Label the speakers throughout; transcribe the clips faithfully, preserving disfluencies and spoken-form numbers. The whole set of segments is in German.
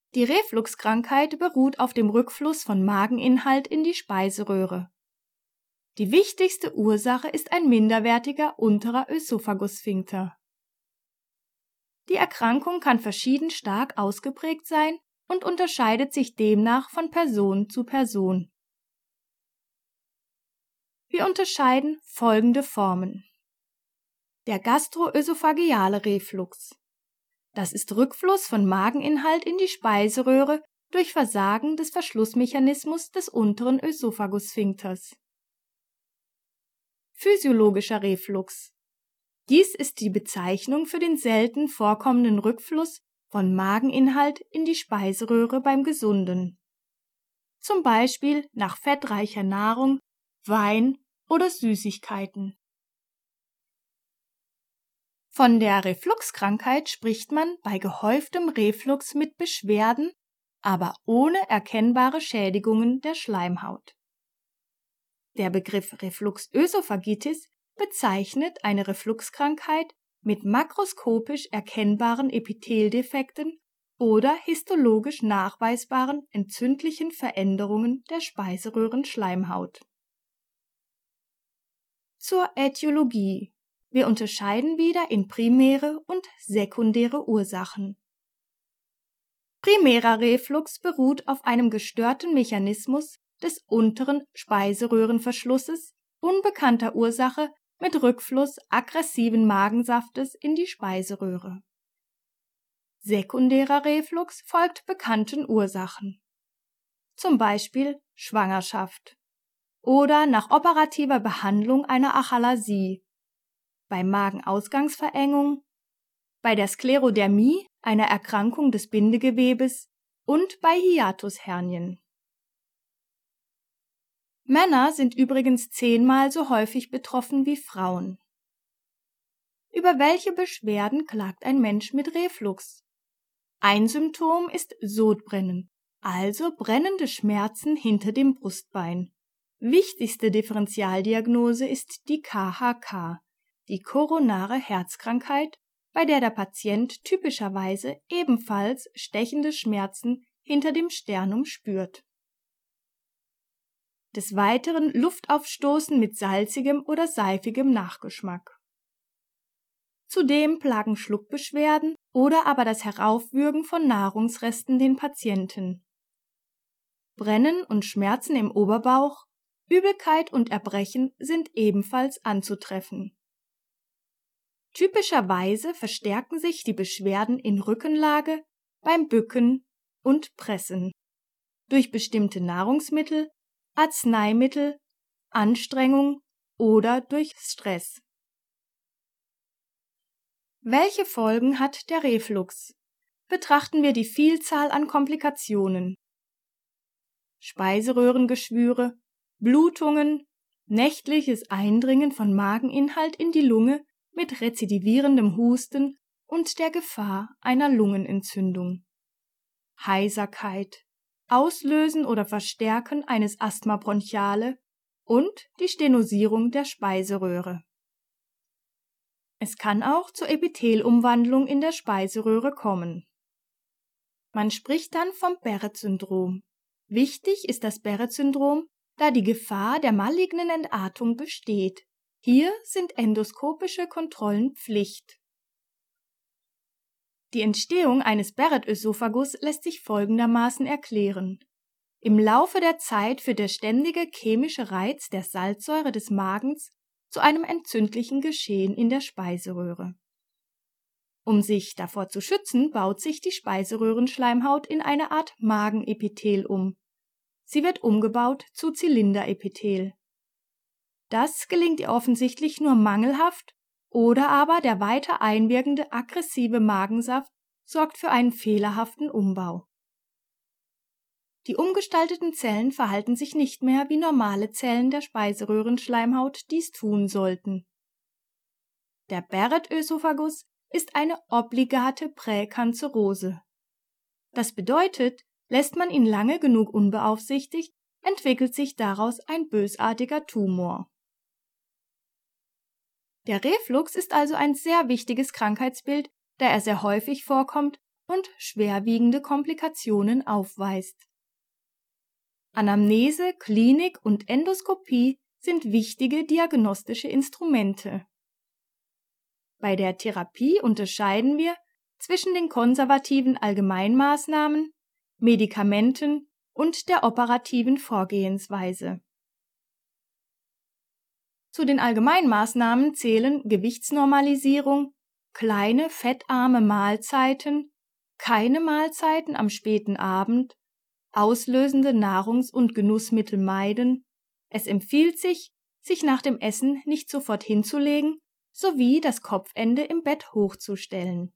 Speaker 1: Die Refluxkrankheit beruht auf dem Rückfluss von Mageninhalt in die Speiseröhre. Die wichtigste Ursache ist ein minderwertiger unterer Ösophagussphinkter. Die Erkrankung kann verschieden stark ausgeprägt sein und unterscheidet sich demnach von Person zu Person. Wir unterscheiden folgende Formen. Der gastroösophageale Reflux. Das ist Rückfluss von Mageninhalt in die Speiseröhre durch Versagen des Verschlussmechanismus des unteren Ösophagussphinkters. Physiologischer Reflux. Dies ist die Bezeichnung für den selten vorkommenden Rückfluss von Mageninhalt in die Speiseröhre beim Gesunden. Zum Beispiel nach fettreicher Nahrung, Wein oder Süßigkeiten. Von der Refluxkrankheit spricht man bei gehäuftem Reflux mit Beschwerden, aber ohne erkennbare Schädigungen der Schleimhaut. Der Begriff Refluxösophagitis bezeichnet eine Refluxkrankheit mit makroskopisch erkennbaren Epitheldefekten oder histologisch nachweisbaren entzündlichen Veränderungen der Speiseröhrenschleimhaut. Zur Ätiologie. Wir unterscheiden wieder in primäre und sekundäre Ursachen. Primärer Reflux beruht auf einem gestörten Mechanismus des unteren Speiseröhrenverschlusses, unbekannter Ursache mit Rückfluss aggressiven Magensaftes in die Speiseröhre. Sekundärer Reflux folgt bekannten Ursachen, zum Beispiel Schwangerschaft oder nach operativer Behandlung einer Achalasie, bei Magenausgangsverengung, bei der Sklerodermie, einer Erkrankung des Bindegewebes und bei Hiatushernien. Männer sind übrigens zehnmal so häufig betroffen wie Frauen. Über welche Beschwerden klagt ein Mensch mit Reflux? Ein Symptom ist Sodbrennen, also brennende Schmerzen hinter dem Brustbein. Wichtigste Differentialdiagnose ist die K H K, die koronare Herzkrankheit, bei der der Patient typischerweise ebenfalls stechende Schmerzen hinter dem Sternum spürt. Des Weiteren Luftaufstoßen mit salzigem oder seifigem Nachgeschmack. Zudem plagen Schluckbeschwerden oder aber das Heraufwürgen von Nahrungsresten den Patienten. Brennen und Schmerzen im Oberbauch, Übelkeit und Erbrechen sind ebenfalls anzutreffen. Typischerweise verstärken sich die Beschwerden in Rückenlage, beim Bücken und Pressen, durch bestimmte Nahrungsmittel, Arzneimittel, Anstrengung oder durch Stress. Welche Folgen hat der Reflux? Betrachten wir die Vielzahl an Komplikationen. Speiseröhrengeschwüre, Blutungen, nächtliches Eindringen von Mageninhalt in die Lunge mit rezidivierendem Husten und der Gefahr einer Lungenentzündung. Heiserkeit, Auslösen oder Verstärken eines Asthma bronchiale und die Stenosierung der Speiseröhre. Es kann auch zur Epithelumwandlung in der Speiseröhre kommen. Man spricht dann vom Barrett-Syndrom. Wichtig ist das Barrett-Syndrom, da die Gefahr der malignen Entartung besteht. Hier sind endoskopische Kontrollen Pflicht. Die Entstehung eines Barrett-Ösophagus lässt sich folgendermaßen erklären. Im Laufe der Zeit führt der ständige chemische Reiz der Salzsäure des Magens zu einem entzündlichen Geschehen in der Speiseröhre. Um sich davor zu schützen, baut sich die Speiseröhrenschleimhaut in eine Art Magenepithel um. Sie wird umgebaut zu Zylinderepithel. Das gelingt ihr offensichtlich nur mangelhaft, oder aber der weiter einwirkende aggressive Magensaft sorgt für einen fehlerhaften Umbau. Die umgestalteten Zellen verhalten sich nicht mehr, wie normale Zellen der Speiseröhrenschleimhaut dies tun sollten. Der Barrett-Ösophagus ist eine obligate Präkanzerose. Das bedeutet, lässt man ihn lange genug unbeaufsichtigt, entwickelt sich daraus ein bösartiger Tumor. Der Reflux ist also ein sehr wichtiges Krankheitsbild, da er sehr häufig vorkommt und schwerwiegende Komplikationen aufweist. Anamnese, Klinik und Endoskopie sind wichtige diagnostische Instrumente. Bei der Therapie unterscheiden wir zwischen den konservativen Allgemeinmaßnahmen, Medikamenten und der operativen Vorgehensweise. Zu den Allgemeinmaßnahmen zählen Gewichtsnormalisierung, kleine fettarme Mahlzeiten, keine Mahlzeiten am späten Abend, auslösende Nahrungs- und Genussmittel meiden, es empfiehlt sich, sich nach dem Essen nicht sofort hinzulegen, sowie das Kopfende im Bett hochzustellen.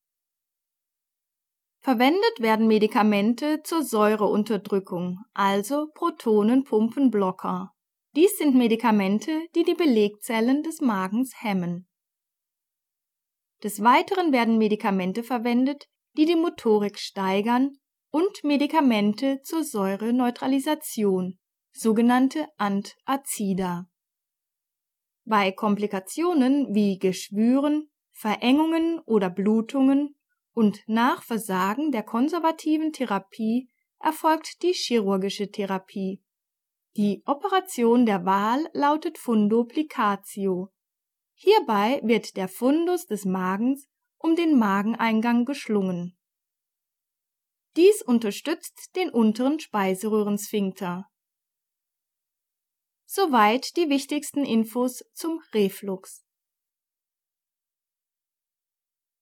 Speaker 1: Verwendet werden Medikamente zur Säureunterdrückung, also Protonenpumpenblocker. Dies sind Medikamente, die die Belegzellen des Magens hemmen. Des Weiteren werden Medikamente verwendet, die die Motorik steigern, und Medikamente zur Säureneutralisation, sogenannte Antazida. Bei Komplikationen wie Geschwüren, Verengungen oder Blutungen und nach Versagen der konservativen Therapie erfolgt die chirurgische Therapie. Die Operation der Wahl lautet Fundoplicatio. Hierbei wird der Fundus des Magens um den Mageneingang geschlungen. Dies unterstützt den unteren Speiseröhrensphinkter. Soweit die wichtigsten Infos zum Reflux.